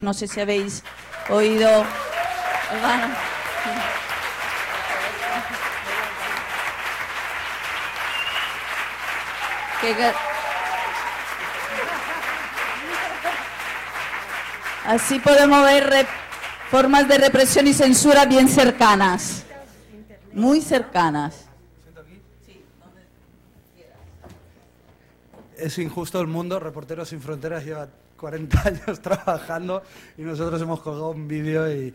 No sé si habéis oído. Así podemos ver formas de represión y censura bien cercanas, muy cercanas. Es injusto el mundo. Reporteros Sin Fronteras lleva 40 años trabajando y nosotros hemos colgado un vídeo y...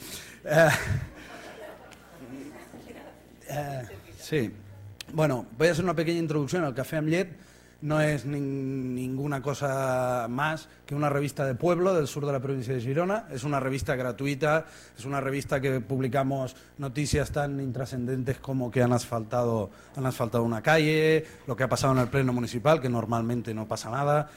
sí. Bueno, voy a hacer una pequeña introducción al Café amb Llet. No es ninguna cosa más que una revista de pueblo del sur de la provincia de Girona. Es una revista gratuita, es una revista que publicamos noticias tan intrascendentes como que han asfaltado una calle, lo que ha pasado en el pleno municipal, que normalmente no pasa nada.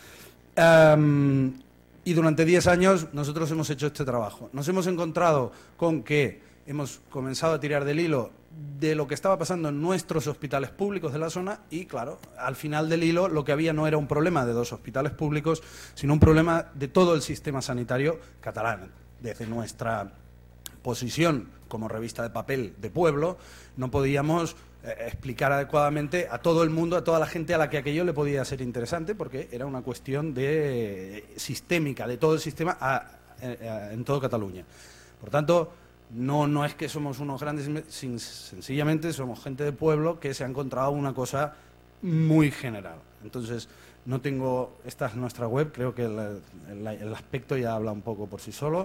Y durante 10 años nosotros hemos hecho este trabajo. Nos hemos encontrado con que hemos comenzado a tirar del hilo de lo que estaba pasando en nuestros hospitales públicos de la zona y, claro, al final del hilo lo que había no era un problema de 2 hospitales públicos, sino un problema de todo el sistema sanitario catalán. Desde nuestra posición como revista de papel de pueblo, no podíamos explicar adecuadamente a todo el mundo, a toda la gente a la que aquello le podía ser interesante, porque era una cuestión sistémica, de todo el sistema en todo Cataluña. Por tanto, no es que somos unos grandes, sencillamente somos gente de pueblo que se ha encontrado una cosa muy general. Entonces, no tengo... Esta es nuestra web, creo que el aspecto ya habla un poco por sí solo.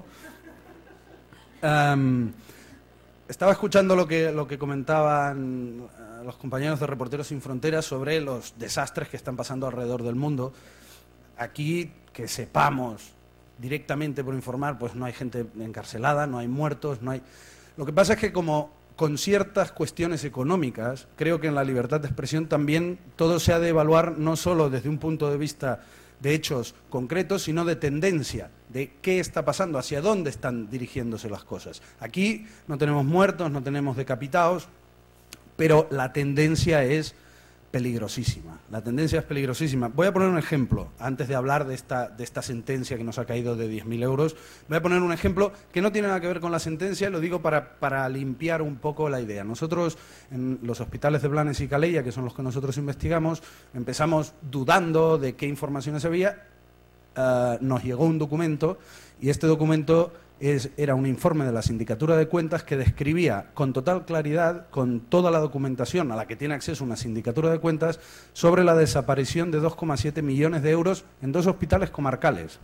Estaba escuchando lo que comentaban los compañeros de Reporteros Sin Fronteras sobre los desastres que están pasando alrededor del mundo. Aquí, que sepamos directamente por informar, pues no hay gente encarcelada, no hay muertos, no hay... Lo que pasa es que como con ciertas cuestiones económicas, creo que en la libertad de expresión también todo se ha de evaluar no solo desde un punto de vista de hechos concretos, sino de tendencia, de qué está pasando, hacia dónde están dirigiéndose las cosas. Aquí no tenemos muertos, no tenemos decapitados, pero la tendencia es peligrosísima. La tendencia es peligrosísima. Voy a poner un ejemplo, antes de hablar de esta sentencia que nos ha caído de 10.000 euros. Voy a poner un ejemplo que no tiene nada que ver con la sentencia, lo digo para limpiar un poco la idea. Nosotros, en los hospitales de Blanes y Calella, que son los que nosotros investigamos, empezamos dudando de qué informaciones había. Nos llegó un documento y este documento era un informe de la Sindicatura de Cuentas que describía con total claridad, con toda la documentación a la que tiene acceso una Sindicatura de Cuentas, sobre la desaparición de 2,7 millones de euros en 2 hospitales comarcales.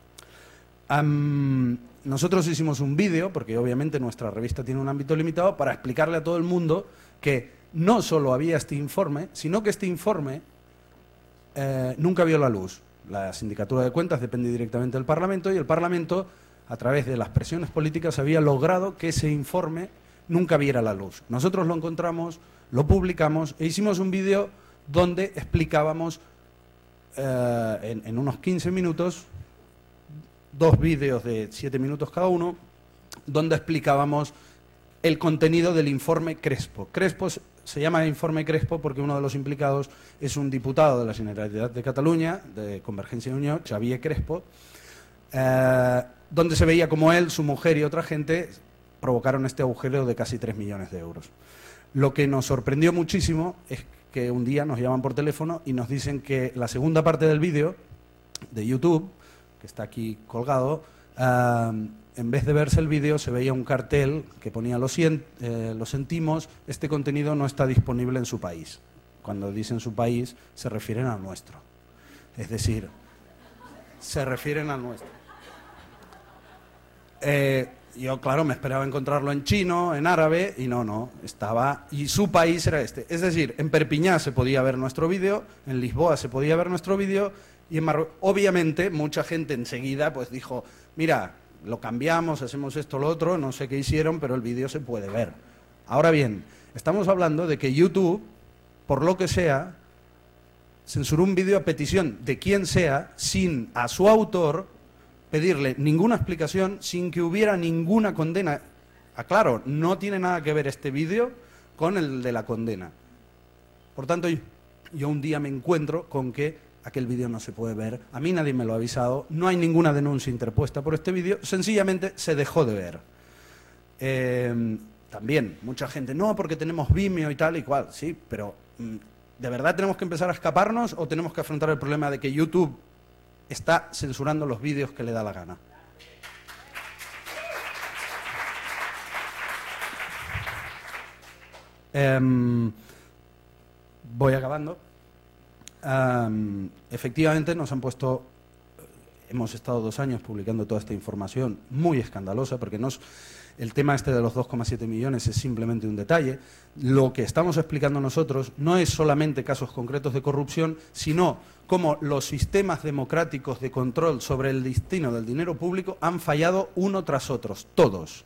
Nosotros hicimos un vídeo, porque obviamente nuestra revista tiene un ámbito limitado, para explicarle a todo el mundo que no solo había este informe, sino que este informe nunca vio la luz. La Sindicatura de Cuentas depende directamente del Parlamento y el Parlamento, a través de las presiones políticas, había logrado que ese informe nunca viera la luz. Nosotros lo encontramos, lo publicamos e hicimos un vídeo donde explicábamos en unos 15 minutos, 2 vídeos de 7 minutos cada uno, donde explicábamos el contenido del informe Crespo. Crespo se llama informe Crespo porque uno de los implicados es un diputado de la Generalitat de Cataluña, de Convergencia y Unión, Xavier Crespo, donde se veía como él, su mujer y otra gente provocaron este agujero de casi 3 millones de euros. Lo que nos sorprendió muchísimo es que un día nos llaman por teléfono y nos dicen que la segunda parte del vídeo de YouTube, que está aquí colgado, en vez de verse el vídeo se veía un cartel que ponía lo sentimos, este contenido no está disponible en su país. Cuando dicen su país se refieren al nuestro. Es decir, se refieren al nuestro. Yo, claro, me esperaba encontrarlo en chino, en árabe, y no, estaba... Y su país era este. Es decir, en Perpiñá se podía ver nuestro vídeo, en Lisboa se podía ver nuestro vídeo, y en Marruecos... Obviamente, mucha gente enseguida pues dijo, mira, lo cambiamos, hacemos esto, lo otro, no sé qué hicieron, pero el vídeo se puede ver. Ahora bien, estamos hablando de que YouTube, por lo que sea, censuró un vídeo a petición de quien sea, sin a su autor pedirle ninguna explicación, sin que hubiera ninguna condena. Aclaro, no tiene nada que ver este vídeo con el de la condena. Por tanto, yo un día me encuentro con que aquel vídeo no se puede ver, a mí nadie me lo ha avisado, no hay ninguna denuncia interpuesta por este vídeo, sencillamente se dejó de ver. También, mucha gente, no, porque tenemos Vimeo y tal y cual, sí, pero ¿de verdad tenemos que empezar a escaparnos o tenemos que afrontar el problema de que YouTube está censurando los vídeos que le da la gana? Voy acabando. Efectivamente nos han puesto, hemos estado 2 años publicando toda esta información muy escandalosa, porque el tema este de los 2,7 millones es simplemente un detalle. Lo que estamos explicando nosotros no es solamente casos concretos de corrupción, sino cómo los sistemas democráticos de control sobre el destino del dinero público han fallado uno tras otro, todos.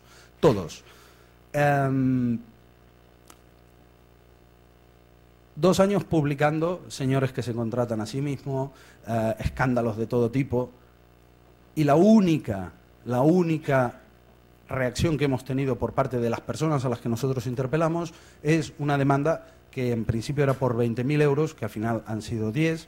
2 años publicando señores que se contratan a sí mismos, escándalos de todo tipo, y la única reacción que hemos tenido por parte de las personas a las que nosotros interpelamos es una demanda que en principio era por 20.000 euros, que al final han sido 10,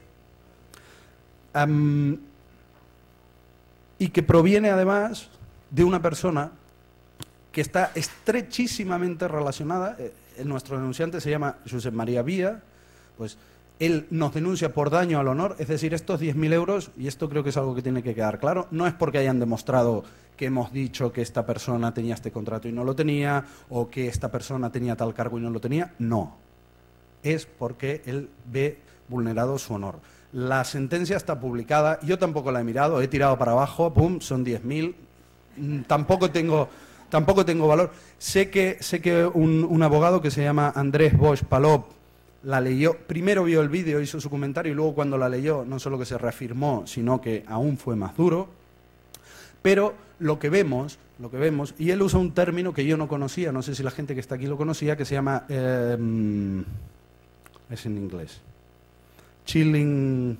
y que proviene además de una persona que está estrechísimamente relacionada. Nuestro denunciante se llama Josep María Vía, pues él nos denuncia por daño al honor, es decir, estos 10.000 euros, y esto creo que es algo que tiene que quedar claro, no es porque hayan demostrado que hemos dicho que esta persona tenía este contrato y no lo tenía, o que esta persona tenía tal cargo y no lo tenía, no. Es porque él ve vulnerado su honor. La sentencia está publicada, yo tampoco la he mirado, he tirado para abajo, pum, son 10.000, tampoco tengo valor. Sé que un abogado que se llama Andrés Bosch Palop la leyó, primero vio el vídeo, hizo su comentario y luego cuando la leyó no solo que se reafirmó, sino que aún fue más duro. Pero lo que vemos, y él usa un término que yo no conocía, no sé si la gente que está aquí lo conocía, que se llama, es en inglés, chilling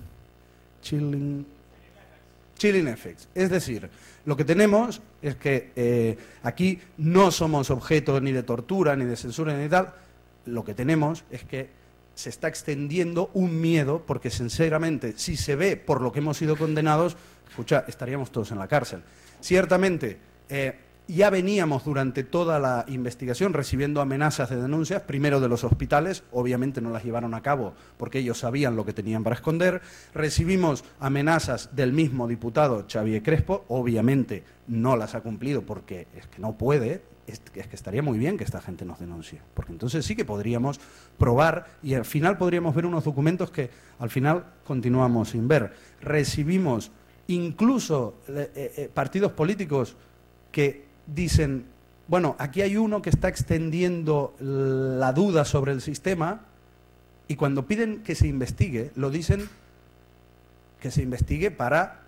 effects. Es decir, lo que tenemos es que aquí no somos objeto ni de tortura, ni de censura, ni de tal. Lo que tenemos es que se está extendiendo un miedo, porque sinceramente, si se ve por lo que hemos sido condenados, escucha, estaríamos todos en la cárcel. Ciertamente, ya veníamos durante toda la investigación recibiendo amenazas de denuncias, primero de los hospitales, obviamente no las llevaron a cabo porque ellos sabían lo que tenían para esconder. Recibimos amenazas del mismo diputado Xavier Crespo, obviamente no las ha cumplido porque es que no puede, es que estaría muy bien que esta gente nos denuncie, porque entonces sí que podríamos probar y al final podríamos ver unos documentos que al final continuamos sin ver. Recibimos incluso partidos políticos que dicen, bueno, aquí hay uno que está extendiendo la duda sobre el sistema, y cuando piden que se investigue, lo dicen que se investigue para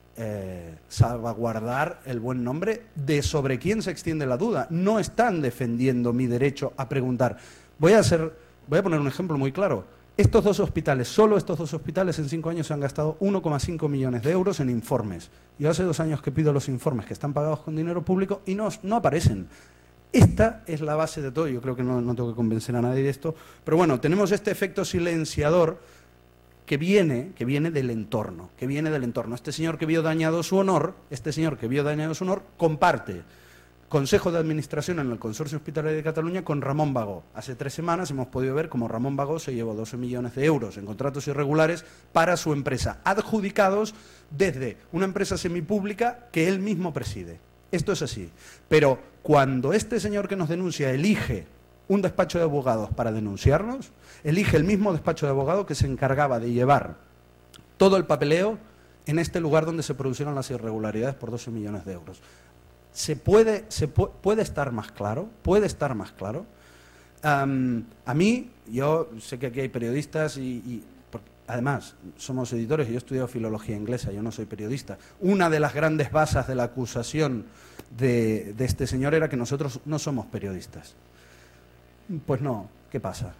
salvaguardar el buen nombre de sobre quién se extiende la duda. No están defendiendo mi derecho a preguntar. Voy a poner un ejemplo muy claro. Estos 2 hospitales, solo estos 2 hospitales en 5 años se han gastado 1,5 millones de euros en informes. Yo hace 2 años que pido los informes que están pagados con dinero público y no aparecen. Esta es la base de todo. Yo creo que no tengo que convencer a nadie de esto. Pero bueno, tenemos este efecto silenciador que viene del entorno. Este señor que vio dañado su honor, comparte Consejo de Administración en el Consorcio Hospitalario de Cataluña con Ramón Bagó. Hace 3 semanas hemos podido ver cómo Ramón Bagó se llevó 12 millones de euros en contratos irregulares para su empresa, adjudicados desde una empresa semipública que él mismo preside. Esto es así. Pero cuando este señor que nos denuncia elige un despacho de abogados para denunciarnos, elige el mismo despacho de abogados que se encargaba de llevar todo el papeleo en este lugar donde se produjeron las irregularidades por 12 millones de euros. ¿Puede estar más claro? ¿Puede estar más claro? A mí, yo sé que aquí hay periodistas además, somos editores y yo he estudiado filología inglesa, yo no soy periodista. Una de las grandes bases de la acusación de este señor era que nosotros no somos periodistas. Pues no, ¿qué pasa?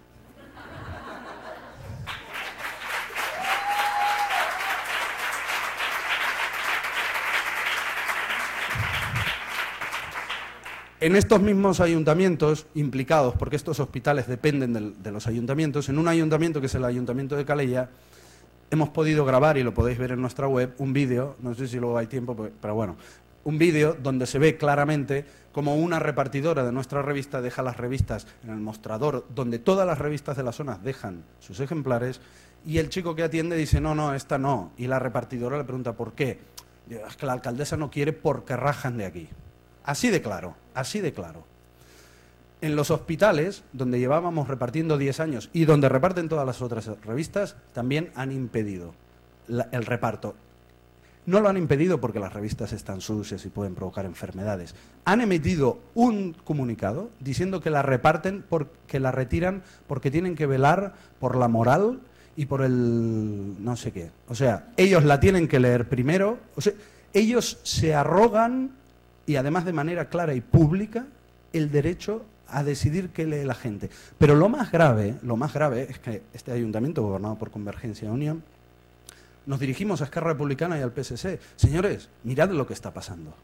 En estos mismos ayuntamientos implicados, porque estos hospitales dependen de los ayuntamientos, en un ayuntamiento que es el Ayuntamiento de Calella, hemos podido grabar, y lo podéis ver en nuestra web, un vídeo, no sé si luego hay tiempo, pero bueno, un vídeo donde se ve claramente como una repartidora de nuestra revista deja las revistas en el mostrador, donde todas las revistas de la zona dejan sus ejemplares, y el chico que atiende dice, no, esta no, y la repartidora le pregunta por qué. Digo, es que la alcaldesa no quiere porque rajan de aquí. Así de claro, así de claro. En los hospitales, donde llevábamos repartiendo 10 años y donde reparten todas las otras revistas, también han impedido el reparto. No lo han impedido porque las revistas están sucias y pueden provocar enfermedades. Han emitido un comunicado diciendo que la reparten, que la retiran porque tienen que velar por la moral y por el no sé qué. O sea, ellos la tienen que leer primero. O sea, ellos se arrogan, y además de manera clara y pública, el derecho a decidir qué lee la gente. Pero lo más grave es que este ayuntamiento, gobernado por Convergencia y Unión, nos dirigimos a Esquerra Republicana y al PSC. Señores, mirad lo que está pasando.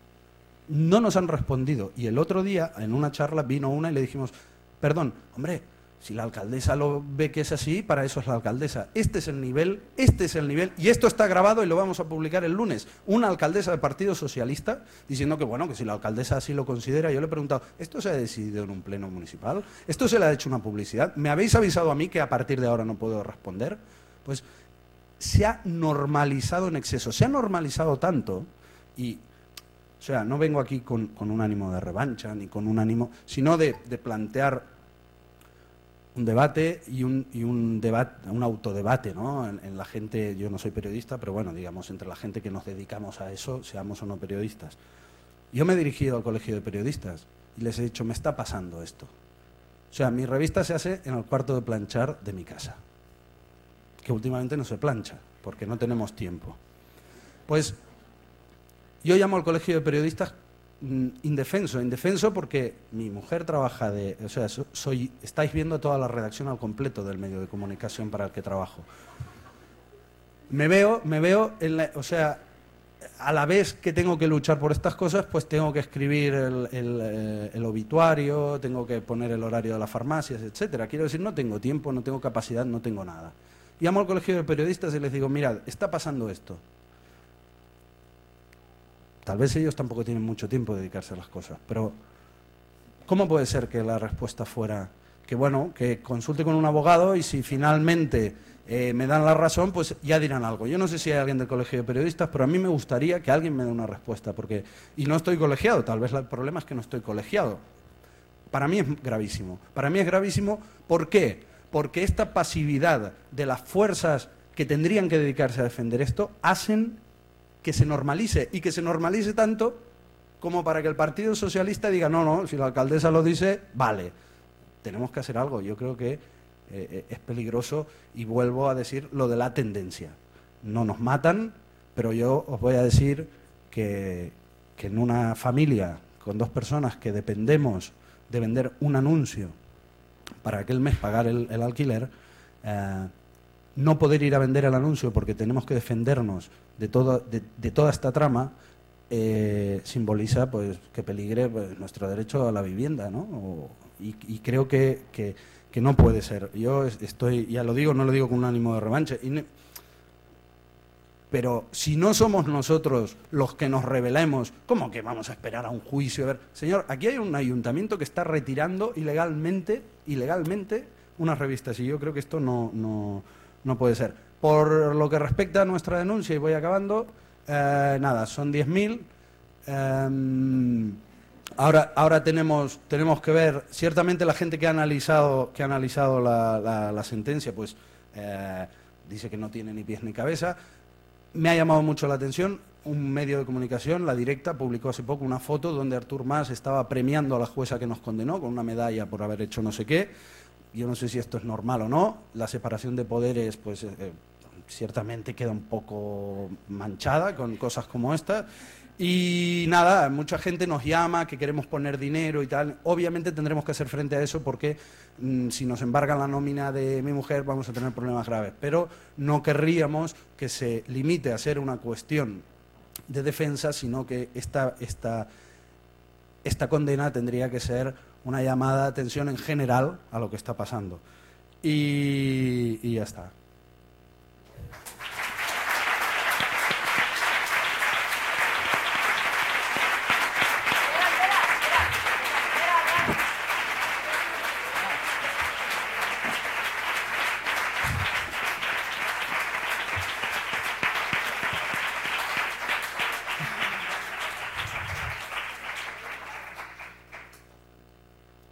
No nos han respondido. Y el otro día, en una charla, vino una y le dijimos, perdón, hombre, si la alcaldesa lo ve que es así, para eso es la alcaldesa. Este es el nivel, y esto está grabado y lo vamos a publicar el lunes. Una alcaldesa del Partido Socialista diciendo que, bueno, que si la alcaldesa así lo considera. Yo le he preguntado, ¿esto se ha decidido en un pleno municipal? ¿Esto se le ha hecho una publicidad? ¿Me habéis avisado a mí que a partir de ahora no puedo responder? Pues se ha normalizado en exceso. Se ha normalizado tanto y... O sea, no vengo aquí con un ánimo de revancha, ni con un ánimo, sino de plantear un debate y un autodebate, ¿no? En la gente, yo no soy periodista, pero bueno, digamos, entre la gente que nos dedicamos a eso, seamos o no periodistas. Yo me he dirigido al colegio de periodistas y les he dicho, me está pasando esto. O sea, mi revista se hace en el cuarto de planchar de mi casa, que últimamente no se plancha, porque no tenemos tiempo. Pues yo llamo al colegio de periodistas indefenso porque mi mujer trabaja o sea, estáis viendo toda la redacción al completo del medio de comunicación para el que trabajo. Me veo o sea, a la vez que tengo que luchar por estas cosas, pues tengo que escribir el obituario, tengo que poner el horario de las farmacias, etcétera. Quiero decir, no tengo tiempo, no tengo capacidad, no tengo nada. Llamo al colegio de periodistas y les digo, mirad, está pasando esto. Tal vez ellos tampoco tienen mucho tiempo de dedicarse a las cosas, pero ¿cómo puede ser que la respuesta fuera que, bueno, que consulte con un abogado y si finalmente me dan la razón, pues ya dirán algo? Yo no sé si hay alguien del colegio de periodistas, pero a mí me gustaría que alguien me dé una respuesta, y no estoy colegiado, tal vez el problema es que no estoy colegiado. Para mí es gravísimo. Para mí es gravísimo, ¿por qué? Porque esta pasividad de las fuerzas que tendrían que dedicarse a defender esto hacen que se normalice, y que se normalice tanto como para que el Partido Socialista diga, no, si la alcaldesa lo dice, vale, tenemos que hacer algo. Yo creo que es peligroso, y vuelvo a decir lo de la tendencia. No nos matan, pero yo os voy a decir que en una familia con 2 personas que dependemos de vender un anuncio para aquel mes pagar el alquiler, no poder ir a vender el anuncio porque tenemos que defendernos de toda esta trama, simboliza pues que peligre pues, nuestro derecho a la vivienda, ¿no? Y creo que no puede ser. Yo estoy, ya lo digo, no lo digo con un ánimo de revancha, pero si no somos nosotros los que nos rebelemos, ¿cómo que vamos a esperar a un juicio? A ver, señor, aquí hay un ayuntamiento que está retirando ilegalmente unas revistas, y yo creo que esto no puede ser. Por lo que respecta a nuestra denuncia, y voy acabando, nada, son 10.000. Ahora tenemos que ver, ciertamente la gente que ha analizado la sentencia, pues dice que no tiene ni pies ni cabeza. Me ha llamado mucho la atención, un medio de comunicación, La Directa, publicó hace poco una foto donde Artur Mas estaba premiando a la jueza que nos condenó con una medalla por haber hecho no sé qué. Yo no sé si esto es normal o no. La separación de poderes, pues ciertamente queda un poco manchada con cosas como esta. Y nada, mucha gente nos llama que queremos poner dinero y tal. Obviamente tendremos que hacer frente a eso porque si nos embargan la nómina de mi mujer vamos a tener problemas graves. Pero no querríamos que se limite a ser una cuestión de defensa, sino que esta condena tendría que ser una llamada de atención en general a lo que está pasando. Y ya está.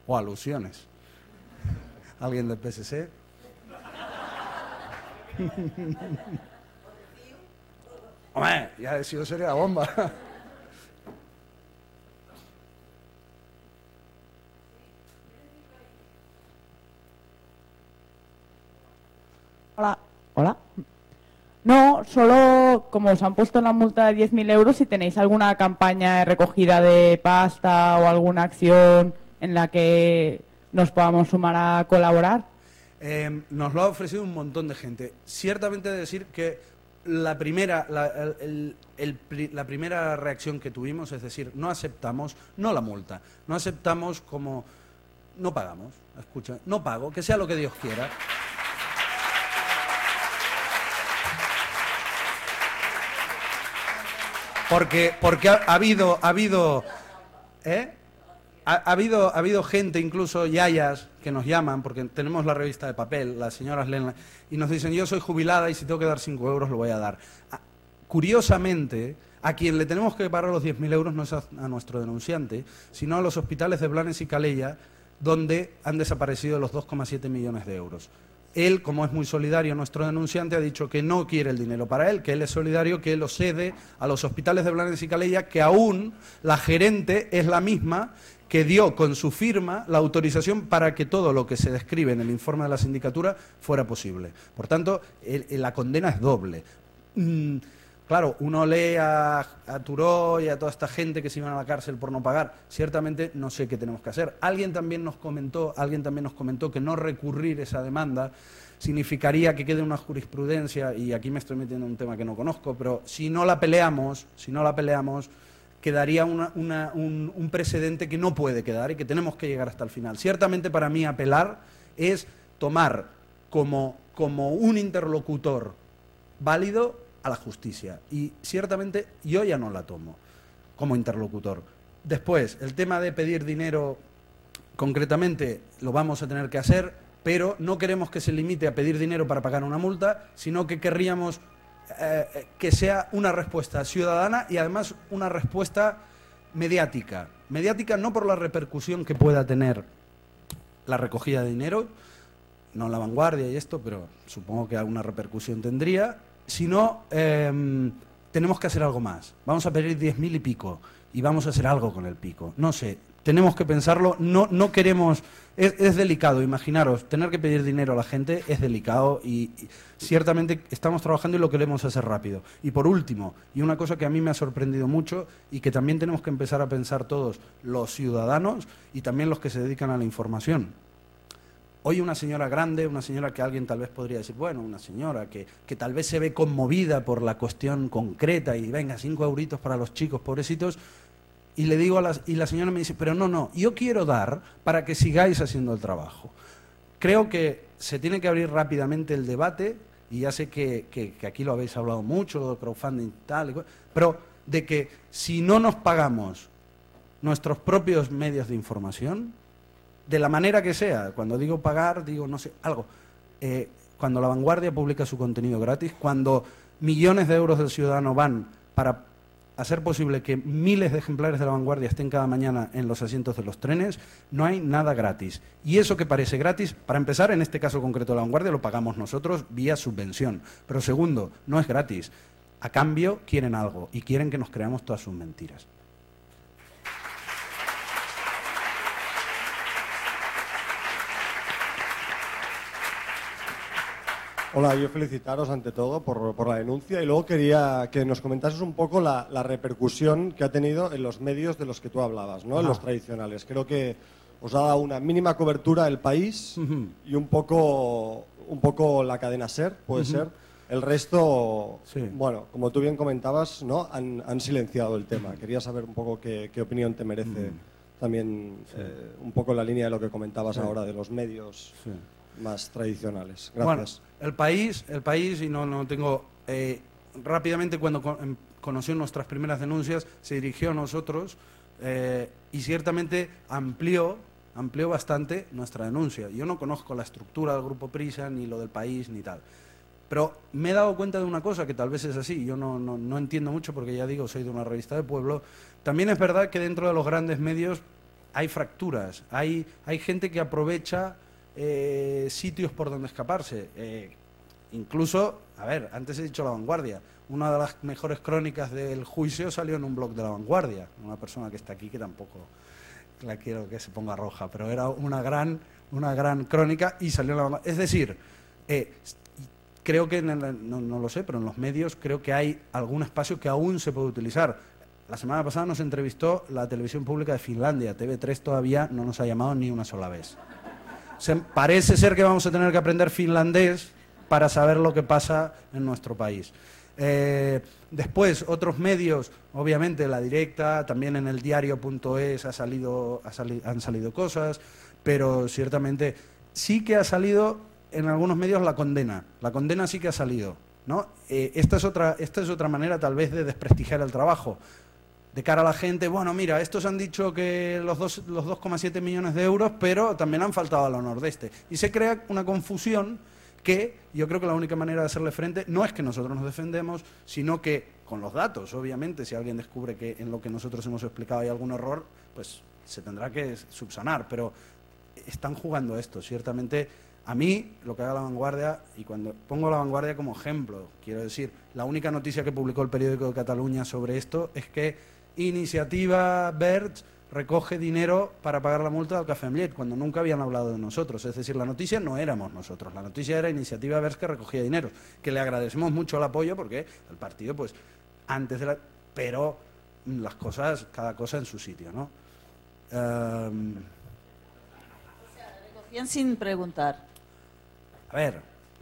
O alusiones. ¿Alguien del PSC? Hombre, ya he sido seria la bomba. Hola. Hola. No, solo como os han puesto la multa de 10.000 euros, si tenéis alguna campaña de recogida de pasta o alguna acción en la que nos podamos sumar a colaborar. Nos lo ha ofrecido un montón de gente. Ciertamente he de decir que la primera reacción que tuvimos, es decir, no aceptamos, no la multa, no aceptamos como, no pagamos, escucha, no pago, que sea lo que Dios quiera. Porque ha habido gente, incluso yayas, que nos llaman, porque tenemos la revista de papel, las señoras leen, y nos dicen, yo soy jubilada y si tengo que dar 5 euros lo voy a dar. Curiosamente, a quien le tenemos que pagar los 10.000 euros no es a nuestro denunciante, sino a los hospitales de Blanes y Calella, donde han desaparecido los 2,7 millones de euros. Él, como es muy solidario, nuestro denunciante, ha dicho que no quiere el dinero para él, que él es solidario, que él lo cede a los hospitales de Blanes y Calella, que aún la gerente es la misma que dio con su firma la autorización para que todo lo que se describe en el informe de la sindicatura fuera posible. Por tanto, la condena es doble. Claro, uno lee a Turó y a toda esta gente que se iban a la cárcel por no pagar. Ciertamente no sé qué tenemos que hacer. Alguien también nos comentó que no recurrir esa demanda significaría que quede una jurisprudencia, y aquí me estoy metiendo en un tema que no conozco, pero si no la peleamos, quedaría un precedente que no puede quedar y que tenemos que llegar hasta el final. Ciertamente para mí apelar es tomar como un interlocutor válido a la justicia, y ciertamente yo ya no la tomo como interlocutor. Después, el tema de pedir dinero, concretamente lo vamos a tener que hacer, pero no queremos que se limite a pedir dinero para pagar una multa, sino que querríamos que sea una respuesta ciudadana y además una respuesta mediática. Mediática no por la repercusión que pueda tener la recogida de dinero, no La Vanguardia y esto, pero supongo que alguna repercusión tendría, sino tenemos que hacer algo más. Vamos a pedir 10.000 y pico y vamos a hacer algo con el pico. No sé, tenemos que pensarlo, no queremos... Es delicado, imaginaros, tener que pedir dinero a la gente es delicado y ciertamente estamos trabajando y lo queremos hacer rápido. Y por último, y una cosa que a mí me ha sorprendido mucho y que también tenemos que empezar a pensar todos los ciudadanos y también los que se dedican a la información. Hoy una señora grande, una señora que alguien tal vez podría decir, bueno, una señora que tal vez se ve conmovida por la cuestión concreta y venga, 5 euritos para los chicos pobrecitos, y le digo y la señora me dice, pero no, yo quiero dar para que sigáis haciendo el trabajo. Creo que se tiene que abrir rápidamente el debate, y ya sé que aquí lo habéis hablado mucho, lo de crowdfunding y tal, pero de que si no nos pagamos nuestros propios medios de información, de la manera que sea, cuando digo pagar, digo no sé, algo, cuando La Vanguardia publica su contenido gratis, cuando millones de euros del ciudadano van para hacer posible que miles de ejemplares de La Vanguardia estén cada mañana en los asientos de los trenes, no hay nada gratis. Y eso que parece gratis, para empezar, en este caso concreto de La Vanguardia, lo pagamos nosotros vía subvención. Pero segundo, no es gratis. A cambio, quieren algo y quieren que nos creamos todas sus mentiras. Hola, yo felicitaros ante todo por la denuncia y luego quería que nos comentases un poco la repercusión que ha tenido en los medios de los que tú hablabas, ¿no? En los tradicionales. Creo que os ha dado una mínima cobertura El País y un poco la cadena SER, puede ser. El resto, sí. Bueno, como tú bien comentabas, ¿no? Han silenciado el tema. Quería saber un poco qué opinión te merece también un poco en la línea de lo que comentabas ahora de los medios. Sí. Más tradicionales. Gracias. Bueno, el país y no tengo... rápidamente, cuando conoció nuestras primeras denuncias, se dirigió a nosotros y ciertamente amplió bastante nuestra denuncia. Yo no conozco la estructura del Grupo Prisa, ni lo del País, ni tal. Pero me he dado cuenta de una cosa, que tal vez es así, yo no entiendo mucho porque ya digo, soy de una revista de pueblo. También es verdad que dentro de los grandes medios hay fracturas, hay gente que aprovecha sitios por donde escaparse. Incluso, a ver, antes he dicho La Vanguardia, una de las mejores crónicas del juicio salió en un blog de La Vanguardia, una persona que está aquí que tampoco la quiero que se ponga roja, pero era una gran crónica y salió en La Vanguardia. Es decir, creo que, no lo sé, pero en los medios creo que hay algún espacio que aún se puede utilizar. La semana pasada nos entrevistó la televisión pública de Finlandia, TV3 todavía no nos ha llamado ni una sola vez. Parece ser que vamos a tener que aprender finlandés para saber lo que pasa en nuestro país. Después, otros medios, obviamente La Directa, también en el diario.es han salido cosas, pero ciertamente sí que ha salido en algunos medios la condena sí que ha salido, ¿no? Esta es otra manera tal vez de desprestigiar el trabajo. De cara a la gente, bueno, mira, estos han dicho que los 2,7 millones de euros, pero también han faltado al honor de este. Y se crea una confusión que yo creo que la única manera de hacerle frente no es que nosotros nos defendemos, sino que con los datos, obviamente, si alguien descubre que en lo que nosotros hemos explicado hay algún error, pues se tendrá que subsanar. Pero están jugando esto, ciertamente. A mí, lo que haga La Vanguardia, y cuando pongo La Vanguardia como ejemplo, quiero decir, la única noticia que publicó el periódico de Cataluña sobre esto es que Iniciativa Verds recoge dinero para pagar la multa del Café amb Llet, cuando nunca habían hablado de nosotros. Es decir, la noticia no éramos nosotros, la noticia era Iniciativa Verds que recogía dinero, que le agradecemos mucho el apoyo porque el partido, pues, antes de la... Pero las cosas, cada cosa en su sitio, ¿no? Recogían sin preguntar. A ver.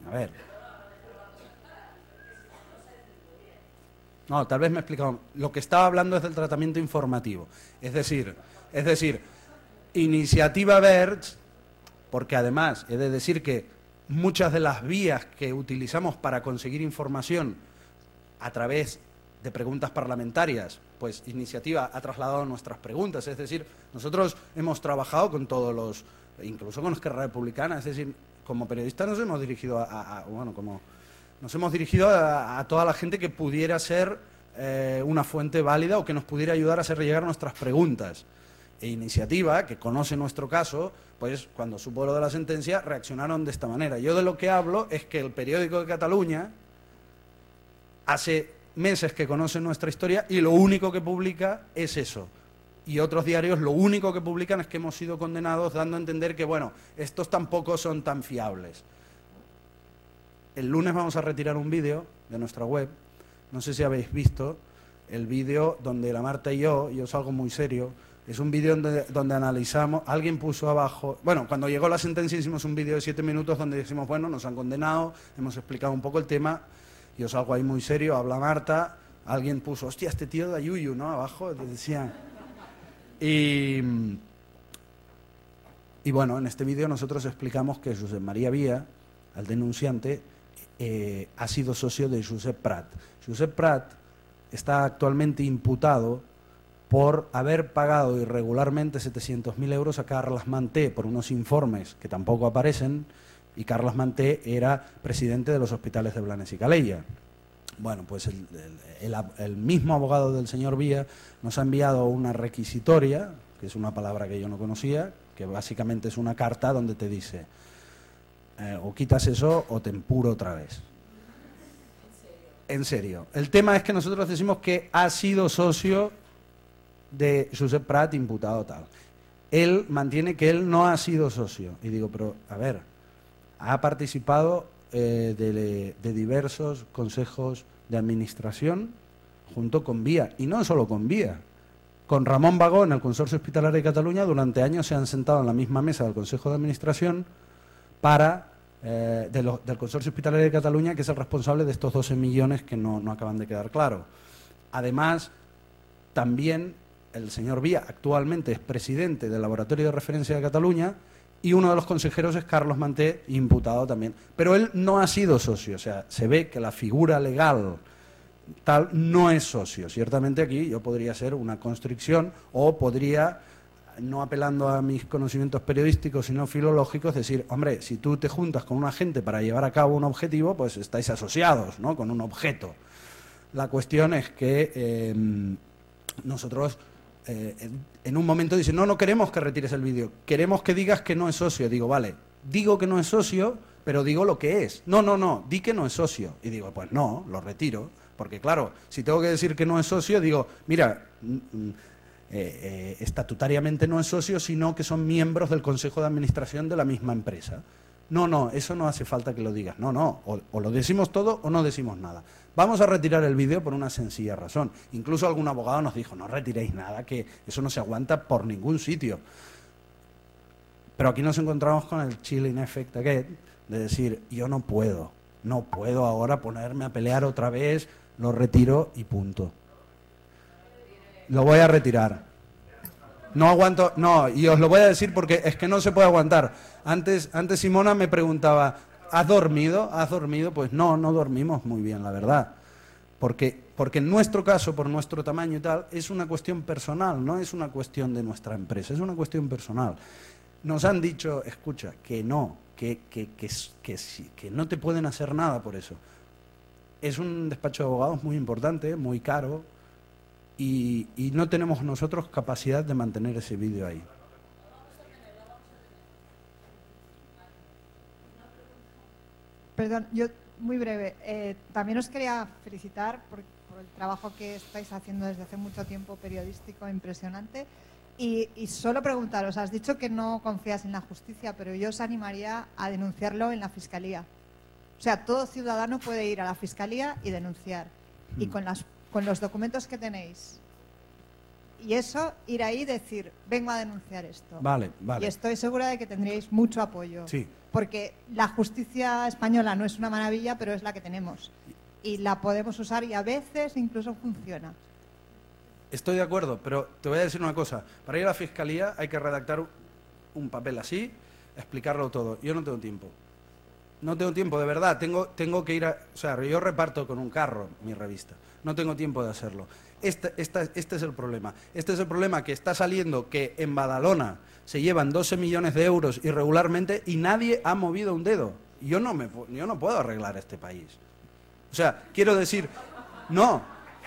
No, tal vez me he explicado. Lo que estaba hablando es del tratamiento informativo. Es decir, Iniciativa Verds, porque además he de decir que muchas de las vías que utilizamos para conseguir información a través de preguntas parlamentarias, pues Iniciativa ha trasladado nuestras preguntas. Es decir, nosotros hemos trabajado con todos los, incluso con Esquerra Republicana, es decir, como periodistas nos hemos dirigido a toda la gente que pudiera ser una fuente válida o que nos pudiera ayudar a hacer llegar nuestras preguntas. E Iniciativa, que conoce nuestro caso, pues cuando supo lo de la sentencia reaccionaron de esta manera. Yo de lo que hablo es que el periódico de Cataluña hace meses que conoce nuestra historia y lo único que publica es eso. Y otros diarios lo único que publican es que hemos sido condenados, dando a entender que, bueno, estos tampoco son tan fiables. El lunes vamos a retirar un vídeo de nuestra web. No sé si habéis visto el vídeo donde la Marta y yo salgo muy serio. Es un vídeo donde analizamos, alguien puso abajo... Bueno, cuando llegó la sentencia hicimos un vídeo de 7 minutos donde decimos, bueno, nos han condenado, hemos explicado un poco el tema. Yo salgo ahí muy serio, habla Marta, alguien puso, hostia, este tío de Ayuyu, ¿no? Abajo, decía... Y bueno, en este vídeo nosotros explicamos que Josep María Vía, el denunciante, ha sido socio de Josep Prat. Josep Prat está actualmente imputado por haber pagado irregularmente 700.000 euros a Carles Manté por unos informes que tampoco aparecen, y Carles Manté era presidente de los hospitales de Blanes y Calella. Bueno, pues el mismo abogado del señor Vía nos ha enviado una requisitoria, que es una palabra que yo no conocía, que básicamente es una carta donde te dice o quitas eso o te empuro otra vez. En serio. El tema es que nosotros decimos que ha sido socio de Josep Prat, imputado tal. Él mantiene que él no ha sido socio. Y digo, pero a ver, ha participado de diversos consejos de administración junto con Vía, y no solo con Vía, con Ramón Bagó en el Consorcio Hospitalario de Cataluña. Durante años se han sentado en la misma mesa del Consejo de Administración del Consorcio Hospitalario de Cataluña, que es el responsable de estos 12 millones que no acaban de quedar claro. Además, también el señor Vía actualmente es presidente del Laboratorio de Referencia de Cataluña, y uno de los consejeros es Carles Manté, imputado también. Pero él no ha sido socio, o sea, se ve que la figura legal tal no es socio. Ciertamente aquí yo podría ser una constricción, o podría, no apelando a mis conocimientos periodísticos sino filológicos, decir, hombre, si tú te juntas con una gente para llevar a cabo un objetivo, pues estáis asociados, ¿no?, con un objeto. La cuestión es que nosotros en un momento dice, no queremos que retires el vídeo, queremos que digas que no es socio. Digo, vale, digo que no es socio, pero digo lo que es. No, di que no es socio. Y digo, pues no, lo retiro. Porque claro, si tengo que decir que no es socio, digo, mira, estatutariamente no es socio, sino que son miembros del Consejo de Administración de la misma empresa. No, eso no hace falta que lo digas. No, o lo decimos todo o no decimos nada. Vamos a retirar el vídeo por una sencilla razón. Incluso algún abogado nos dijo, no retiréis nada, que eso no se aguanta por ningún sitio. Pero aquí nos encontramos con el chilling effect again, de decir, yo no puedo ahora ponerme a pelear otra vez, lo retiro y punto. Lo voy a retirar. No aguanto, y os lo voy a decir porque es que no se puede aguantar. Antes Simona me preguntaba, ¿has dormido? Pues no dormimos muy bien, la verdad. Porque en nuestro caso, por nuestro tamaño y tal, es una cuestión personal, no es una cuestión de nuestra empresa, es una cuestión personal. Nos han dicho, escucha, que no, que no te pueden hacer nada por eso. Es un despacho de abogados muy importante, muy caro, y no tenemos nosotros capacidad de mantener ese vídeo ahí. Perdón, yo muy breve. También os quería felicitar por el trabajo que estáis haciendo desde hace mucho tiempo, periodístico, impresionante. Y solo preguntaros, has dicho que no confías en la justicia, pero yo os animaría a denunciarlo en la Fiscalía. O sea, todo ciudadano puede ir a la Fiscalía y denunciar. Y con los documentos que tenéis. Y eso, ir ahí y decir, vengo a denunciar esto. Vale. Y estoy segura de que tendríais mucho apoyo. Sí. Porque la justicia española no es una maravilla, pero es la que tenemos. Y la podemos usar y a veces incluso funciona. Estoy de acuerdo, pero te voy a decir una cosa. Para ir a la Fiscalía hay que redactar un papel así, explicarlo todo. Yo no tengo tiempo. No tengo tiempo, de verdad. Tengo que ir a... O sea, yo reparto con un carro mi revista. No tengo tiempo de hacerlo. Este es el problema. Este es el problema que está saliendo, que en Badalona se llevan 12 millones de euros irregularmente y nadie ha movido un dedo. Yo no puedo arreglar este país. O sea, quiero decir, no.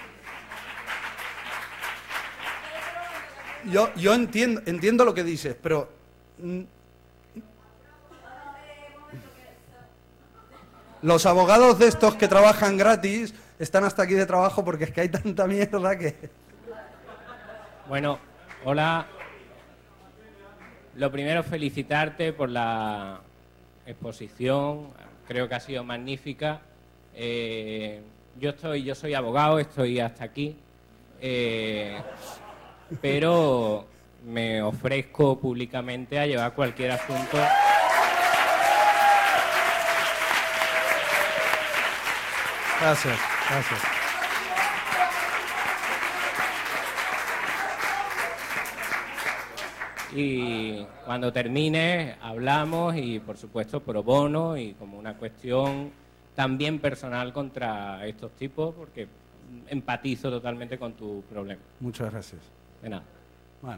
Yo entiendo lo que dices, pero... Los abogados de estos que trabajan gratis están hasta aquí de trabajo porque es que hay tanta mierda que... Bueno, hola. Lo primero, felicitarte por la exposición. Creo que ha sido magnífica. Yo soy abogado, estoy hasta aquí. Pero me ofrezco públicamente a llevar cualquier asunto. Gracias. Y cuando termine hablamos y, por supuesto, pro bono y como una cuestión también personal contra estos tipos, porque empatizo totalmente con tu problema. Muchas gracias. De nada. Bueno.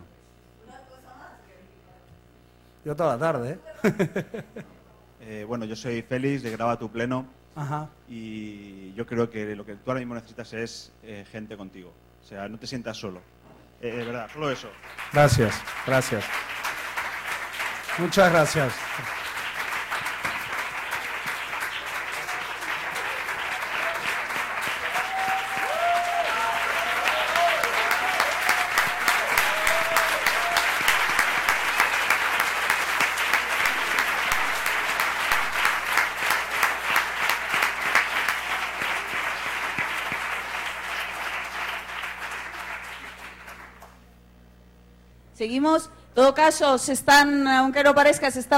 Yo toda la tarde, Bueno, yo soy Félix de Graba tu Pleno. Ajá. Y yo creo que lo que tú ahora mismo necesitas es gente contigo. O sea, no te sientas solo. De verdad, solo eso. Gracias. Muchas gracias. Seguimos. En todo caso, aunque no parezca, se está